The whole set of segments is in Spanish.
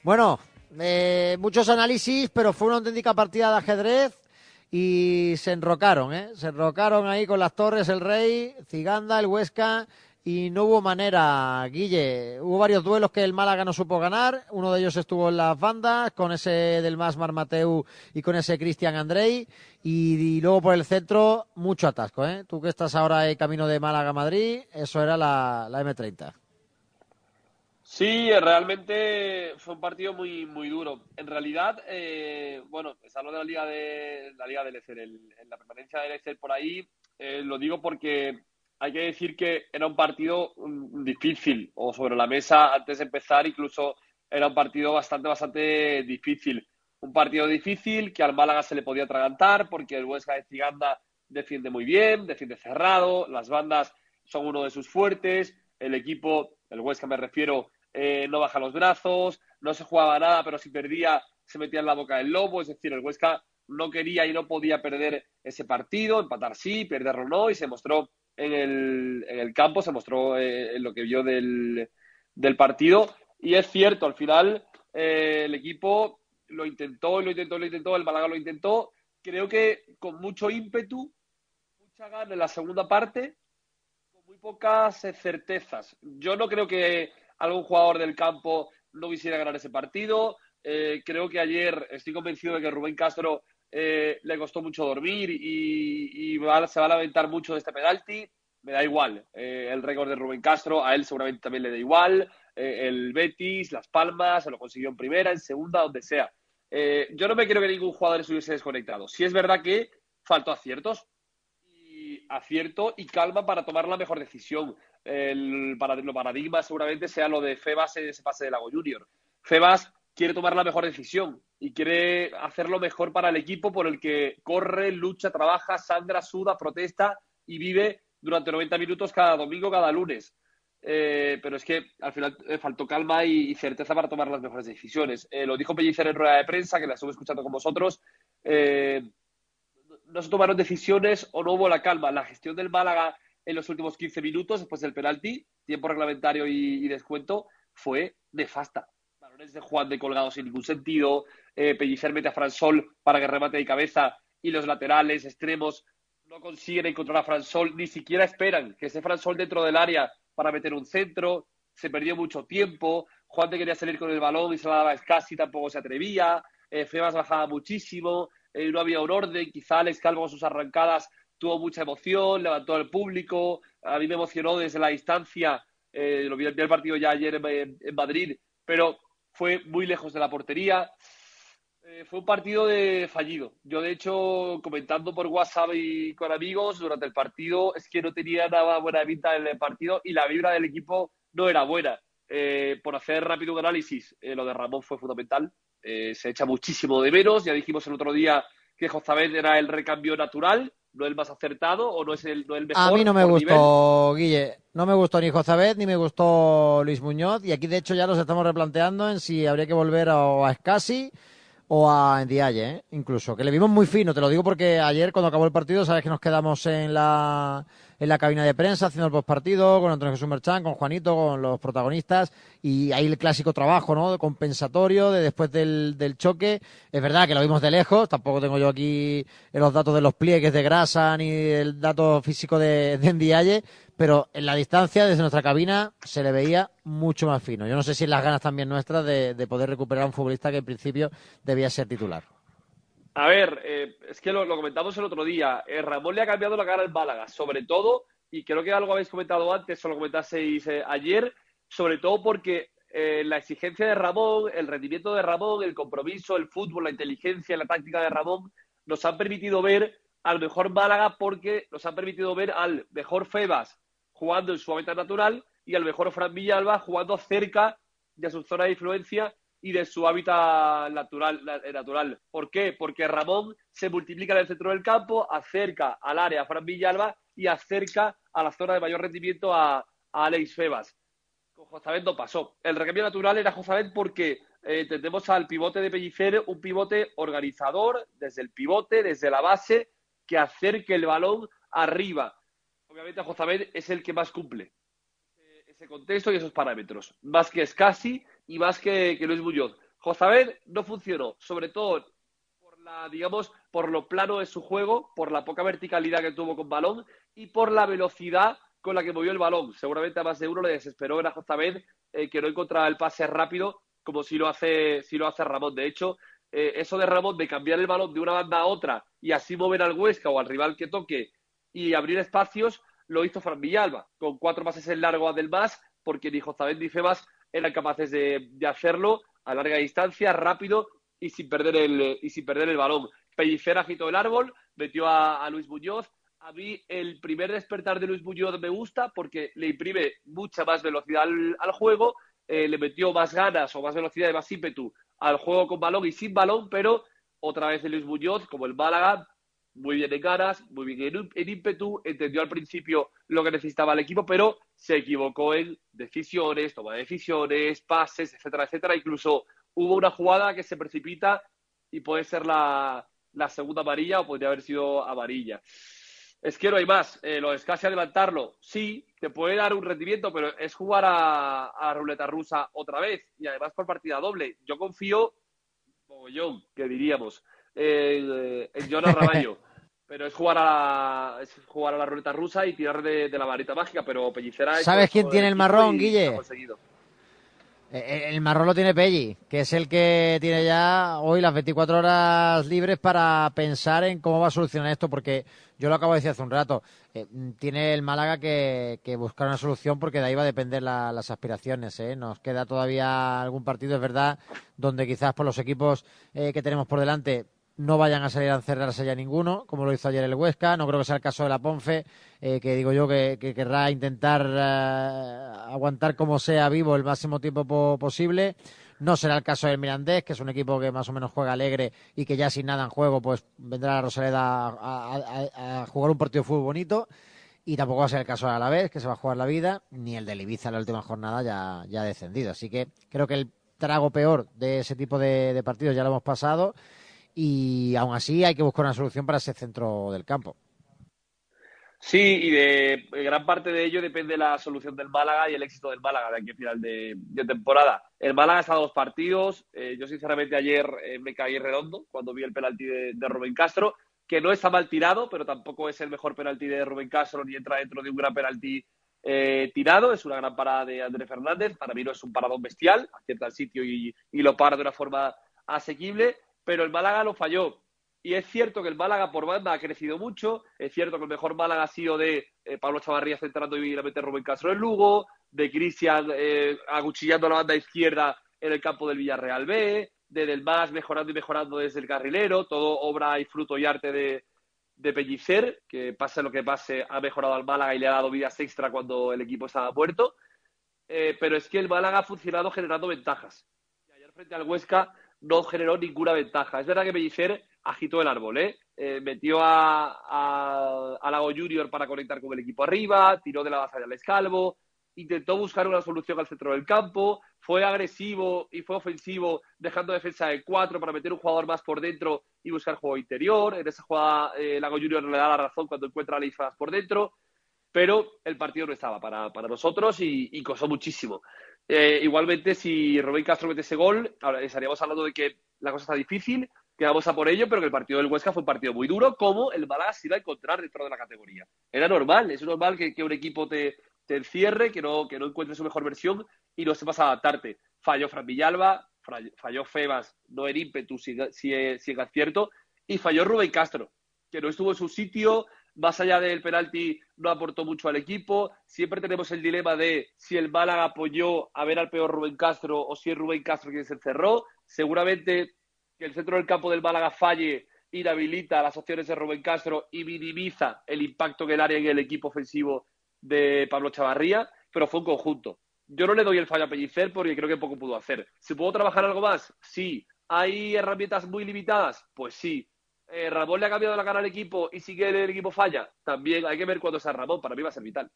Bueno, muchos análisis, pero fue una auténtica partida de ajedrez y se enrocaron, ¿eh? Se enrocaron ahí con las torres, el Rey, Ciganda, el Huesca, y no hubo manera, Guille. Hubo varios duelos que el Málaga no supo ganar. Uno de ellos estuvo en las bandas, con ese del Mas Marmateu y con ese Cristian Andrei. Y luego por el centro, mucho atasco, ¿eh? Tú que estás ahora en camino de Málaga a Madrid, eso era la M30. Sí, realmente fue un partido muy, muy duro. En realidad, bueno, se habló de la Liga del Excel, en la permanencia del Excel por ahí. Lo digo porque hay que decir que era un partido difícil, o sobre la mesa antes de empezar, incluso era un partido bastante difícil. Un partido difícil que al Málaga se le podía atragantar porque el Huesca de Ciganda defiende muy bien, defiende cerrado, las bandas son uno de sus fuertes, el equipo, el Huesca me refiero, no baja los brazos, no se jugaba nada, pero si perdía se metía en la boca del lobo, es decir, el Huesca no quería y no podía perder ese partido, empatar sí, perderlo no, y se mostró en el campo, se mostró en lo que vio del partido, y es cierto, al final el equipo lo intentó, el Málaga lo intentó, creo que con mucho ímpetu, mucha gana en la segunda parte, con muy pocas certezas. Yo no creo que algún jugador del campo no quisiera ganar ese partido. Creo que ayer estoy convencido de que Rubén Castro le costó mucho dormir y se va a lamentar mucho de este penalti. Me da igual. El récord de Rubén Castro, a él seguramente también le da igual. El Betis, Las Palmas, se lo consiguió en primera, en segunda, donde sea. Yo no me creo que ningún jugador se hubiese desconectado. Sí es verdad que faltó aciertos, acierto y calma para tomar la mejor decisión. Lo paradigma seguramente sea lo de Febas en ese pase de Lago Junior. Febas quiere tomar la mejor decisión y quiere hacerlo mejor para el equipo por el que corre, lucha, trabaja, sangra, suda, protesta y vive durante 90 minutos cada domingo, cada lunes. Pero es que al final faltó calma y certeza para tomar las mejores decisiones. Lo dijo Pellicer en rueda de prensa, que la estuve escuchando con vosotros. No se tomaron decisiones o no hubo la calma. La gestión del Málaga en los últimos 15 minutos, después del penalti, tiempo reglamentario y descuento, fue nefasta. Balones de Juan de colgados sin ningún sentido, Pellicer mete a Fransol para que remate de cabeza y los laterales extremos no consiguen encontrar a Fransol, ni siquiera esperan que esté Fransol dentro del área para meter un centro, se perdió mucho tiempo, Juan de quería salir con el balón y se la daba a Escasi, tampoco se atrevía, Febas bajaba muchísimo, no había un orden, quizá Alex Calvo con sus arrancadas tuvo mucha emoción, levantó al público, a mí me emocionó desde la distancia, lo vi el partido ya ayer en Madrid, pero fue muy lejos de la portería, fue un partido de fallido. Yo, de hecho, comentando por WhatsApp y con amigos durante el partido, es que no tenía nada buena pinta en el partido y la vibra del equipo no era buena. Por hacer rápido un análisis, lo de Ramón fue fundamental. Se echa muchísimo de menos. Ya dijimos el otro día que Jozabed era el recambio natural, no el más acertado o no el A mí mejor no me por nivel. gustó, Guille. No me gustó ni Jozabed ni me gustó Luis Muñoz. Y aquí, de hecho, ya nos estamos replanteando en si habría que volver a Escasi o a Ndiaye, incluso, que le vimos muy fino, te lo digo porque ayer cuando acabó el partido, sabes que nos quedamos en la cabina de prensa haciendo el postpartido con Antonio Jesús Merchán, con Juanito, con los protagonistas, y ahí el clásico trabajo, ¿no? De compensatorio, de después del choque. Es verdad que lo vimos de lejos, tampoco tengo yo aquí los datos de los pliegues de grasa ni el dato físico de Ndiaye, pero en la distancia, desde nuestra cabina, se le veía mucho más fino. Yo no sé si es las ganas también nuestras de poder recuperar a un futbolista que en principio debía ser titular. A ver, es que lo comentamos el otro día. Ramón le ha cambiado la cara al Málaga, sobre todo, y creo que algo habéis comentado antes, o lo comentasteis ayer, sobre todo porque la exigencia de Ramón, el rendimiento de Ramón, el compromiso, el fútbol, la inteligencia, la táctica de Ramón, nos han permitido ver al mejor Málaga porque nos han permitido ver al mejor Febas jugando en su hábitat natural y al mejor Fran Villalba jugando cerca de su zona de influencia y de su hábitat natural. ¿Por qué? Porque Ramón se multiplica en el centro del campo, acerca al área a Fran Villalba y acerca a la zona de mayor rendimiento a Alex Febas. Con Jozabed no pasó. El recambio natural era Jozabed porque entendemos al pivote de Pellicer un pivote organizador, desde el pivote, desde la base, que acerque el balón arriba. Obviamente Jozabed es el que más cumple ese contexto y esos parámetros, más que Escasi y más que Luis Muñoz. Jozabed no funcionó, sobre todo por lo plano de su juego, por la poca verticalidad que tuvo con balón y por la velocidad con la que movió el balón. Seguramente a más de uno le desesperó ver a Jozabed que no encontraba el pase rápido como si lo hace Ramón. De hecho, eso de Ramón de cambiar el balón de una banda a otra y así mover al Huesca o al rival que toque y abrir espacios, lo hizo Fran Villalba, con 4 pases en largo a Del Mas, porque ni Jozabed ni Febas eran capaces de hacerlo a larga distancia, rápido y sin perder el balón. Pellicer agitó el árbol, metió a Luis Muñoz. A mí el primer despertar de Luis Muñoz me gusta porque le imprime mucha más velocidad al juego, le metió más ganas o más velocidad y más ímpetu al juego con balón y sin balón, pero otra vez Luis Muñoz, como el Málaga, muy bien en ganas, muy bien en ímpetu, entendió al principio lo que necesitaba el equipo, pero se equivocó en decisiones, toma de decisiones, pases, etcétera, etcétera. Incluso hubo una jugada que se precipita y puede ser la segunda amarilla o podría haber sido amarilla. Es que no hay más. Lo es casi adelantarlo. Sí, te puede dar un rendimiento, pero es jugar a la ruleta rusa otra vez y además por partida doble. Yo confío, mogollón, que diríamos, en Jonas Ramallo. Pero es jugar a la ruleta rusa y tirar de la varita mágica. Pero Pellicer ha hecho ¿Sabes quién eso del tiene el equipo marrón, y lo ha Guille? conseguido. El marrón lo tiene Pelli, que es el que tiene ya hoy las 24 horas libres para pensar en cómo va a solucionar esto, porque yo lo acabo de decir hace un rato, tiene el Málaga que buscar una solución porque de ahí va a depender las aspiraciones. Nos queda todavía algún partido, es verdad, donde quizás por los equipos que tenemos por delante no vayan a salir a encerrarse ya ninguno, como lo hizo ayer el Huesca. No creo que sea el caso de la Ponfe, que digo yo que querrá intentar aguantar como sea vivo el máximo tiempo posible. No será el caso del Mirandés, que es un equipo que más o menos juega alegre y que ya sin nada en juego pues vendrá la Rosaleda a jugar un partido de fútbol bonito. Y tampoco va a ser el caso del Alavés, que se va a jugar la vida, ni el del Ibiza en la última jornada ya ha descendido. Así que creo que el trago peor de ese tipo de partidos ya lo hemos pasado. Y aún así hay que buscar una solución para ese centro del campo. Sí, y de gran parte de ello depende la solución del Málaga y el éxito del Málaga de aquí a final de temporada. El Málaga está a 2 partidos. Yo, sinceramente, ayer me caí redondo cuando vi el penalti de Rubén Castro, que no está mal tirado, pero tampoco es el mejor penalti de Rubén Castro ni entra dentro de un gran penalti tirado. Es una gran parada de Andrés Fernández. Para mí no es un paradón bestial, acierta el sitio y lo para de una forma asequible, pero el Málaga lo falló. Y es cierto que el Málaga por banda ha crecido mucho, es cierto que el mejor Málaga ha sido de Pablo Chavarría centrando divinamente Rubén Castro en Lugo, de Cristian acuchillando la banda izquierda en el campo del Villarreal B, de Del Mas mejorando y mejorando desde el carrilero, todo obra y fruto y arte de Pellicer, que pase lo que pase, ha mejorado al Málaga y le ha dado vidas extra cuando el equipo estaba muerto. Pero es que el Málaga ha funcionado generando ventajas. Y ayer frente al Huesca no generó ninguna ventaja. Es verdad que Pellicer agitó el árbol, metió a Lago Junior para conectar con el equipo arriba, tiró de la baza de Alex Calvo, intentó buscar una solución al centro del campo, fue agresivo y fue ofensivo, dejando defensa de 4 para meter un jugador más por dentro y buscar juego interior. En esa jugada Lago Junior le da la razón cuando encuentra a Leifas por dentro, pero el partido no estaba para nosotros y costó muchísimo. Igualmente, si Rubén Castro mete ese gol, ahora estaríamos hablando de que la cosa está difícil, que vamos a por ello, pero que el partido del Huesca fue un partido muy duro, como el Málaga se iba a encontrar dentro de la categoría. Era normal, es normal que un equipo te encierre, que no encuentre su mejor versión y no sepas adaptarte. Falló Fran Villalba, falló Febas, no en ímpetu, si en acierto, y falló Rubén Castro, que no estuvo en su sitio. Más allá del penalti, no aportó mucho al equipo. Siempre tenemos el dilema de si el Málaga apoyó a ver al peor Rubén Castro o si es Rubén Castro quien se encerró. Seguramente que el centro del campo del Málaga falle, inhabilita las opciones de Rubén Castro y minimiza el impacto en el área y en el equipo ofensivo de Pablo Chavarría, pero fue un conjunto. Yo no le doy el fallo a Pellicer porque creo que poco pudo hacer. ¿Se pudo trabajar algo más? Sí. ¿Hay herramientas muy limitadas? Pues sí. Ramón le ha cambiado la cara al equipo y sigue el equipo falla. También hay que ver cuándo sea Ramón. Para mí va a ser vital.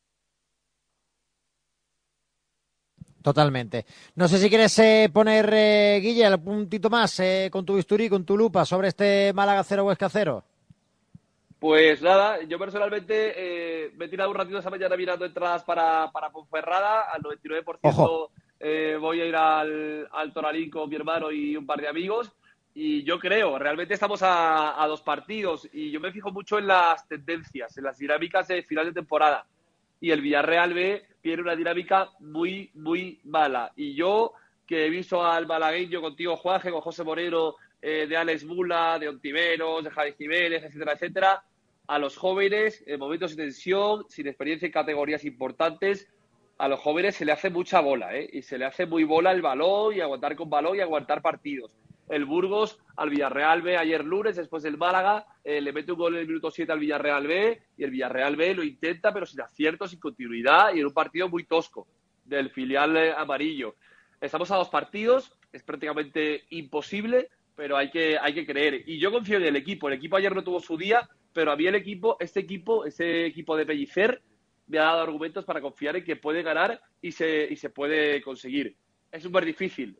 Totalmente. No sé si quieres poner, Guille, un puntito más con tu bisturí, con tu lupa sobre este Málaga 0 Huesca 0. Pues nada, yo personalmente me he tirado un ratito esa mañana mirando entradas para Ponferrada al Ojo. 99%. voy a ir al Toralín con mi hermano y un par de amigos. Y yo creo, realmente estamos a 2 partidos y yo me fijo mucho en las tendencias, en las dinámicas de final de temporada. Y el Villarreal B tiene una dinámica muy, muy mala. Y yo, que he visto al malagueño contigo, Juanje, con José Moreno, de Alex Mula, de Ontiveros, de Javi Jiménez, etcétera, etcétera, a los jóvenes, en momentos de tensión, sin experiencia en categorías importantes, a los jóvenes se le hace mucha bola, ¿eh? Y se le hace muy bola el balón y aguantar con balón y aguantar partidos. El Burgos al Villarreal B ayer lunes, después del Málaga, le mete un gol en el minuto 7 al Villarreal B y el Villarreal B lo intenta, pero sin acierto, sin continuidad y en un partido muy tosco del filial amarillo. Estamos a 2 partidos, es prácticamente imposible, pero hay que creer. Y yo confío en el equipo. El equipo ayer no tuvo su día, pero a mí ese equipo de Pellicer, me ha dado argumentos para confiar en que puede ganar y se puede conseguir. Es súper difícil.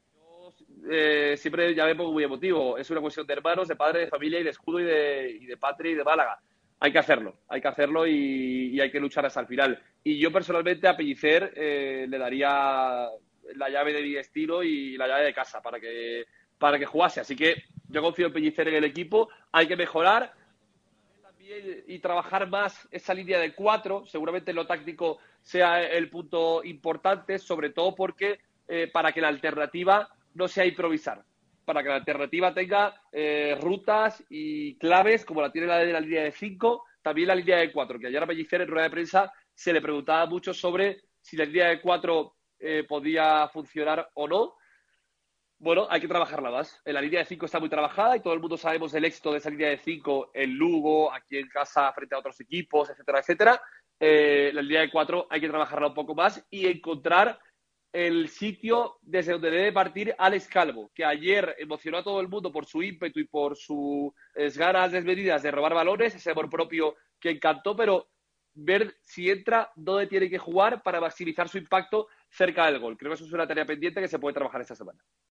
Siempre ya me pongo muy emotivo. Es una cuestión de hermanos, de padre, de familia y de escudo y de patria y de Málaga. Hay que hacerlo y hay que luchar hasta el final. Y yo personalmente a Pellicer le daría la llave de mi destino y la llave de casa para que jugase. Así que yo confío en Pellicer en el equipo. Hay que mejorar y trabajar más esa línea de 4. Seguramente lo táctico sea el punto importante, sobre todo porque para que la alternativa no sea improvisar, para que la alternativa tenga rutas y claves como la tiene la línea de 5, también la línea de 4, que ayer a Pellicer en rueda de prensa se le preguntaba mucho sobre si la línea de 4 podía funcionar o no. Bueno, hay que trabajarla más. La línea de 5 está muy trabajada y todo el mundo sabemos del éxito de esa línea de 5 en Lugo, aquí en casa, frente a otros equipos, etcétera, etcétera. La línea de 4 hay que trabajarla un poco más y encontrar el sitio desde donde debe partir Alex Calvo, que ayer emocionó a todo el mundo por su ímpetu y por sus ganas desmedidas de robar balones, ese amor propio que encantó, pero ver si entra, dónde tiene que jugar para maximizar su impacto cerca del gol. Creo que eso es una tarea pendiente que se puede trabajar esta semana.